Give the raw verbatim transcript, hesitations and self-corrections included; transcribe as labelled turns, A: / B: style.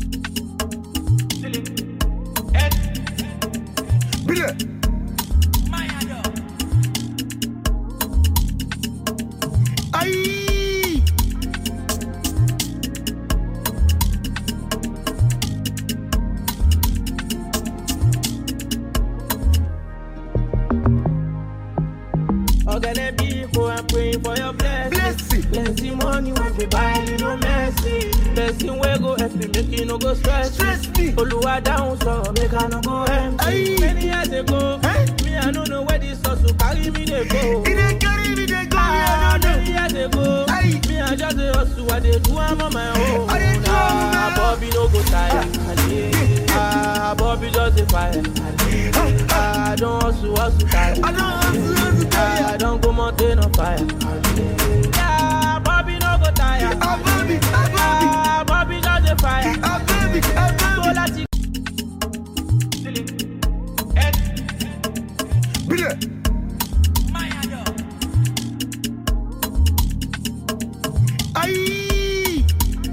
A: Aye.
B: I'm gonna be for and praying for your blessing.
A: Blessing.
B: Blessing money when we buy you no mercy. Blessing we go help me make you no go stress.
A: Stress me.
B: Oluwa down so make I no go empty.
A: Aye.
B: Many years ago,
A: Eh?
B: me I don't know where this hustle carry me they go.
A: It ain't carry me, they go,
B: Ah,
A: me, I
B: many years ago,
A: Aye.
B: me I just a hustle, I dey do am on my own.
A: I dey do am on my
B: Ah,
A: own.
B: Bobby no go tire. Ah, Bobby just a fire. Ah, I don't hustle, hustle tire.
A: I don't hustle, hustle tire.
B: I don't go mountain on fire. Yeah, Bobby no go tire.
A: Ah, baby, ah, baby.
B: Ah, Bobby just a fire.
A: Ah, baby, ah,
B: Go
A: baby.
B: láti.
A: Billy.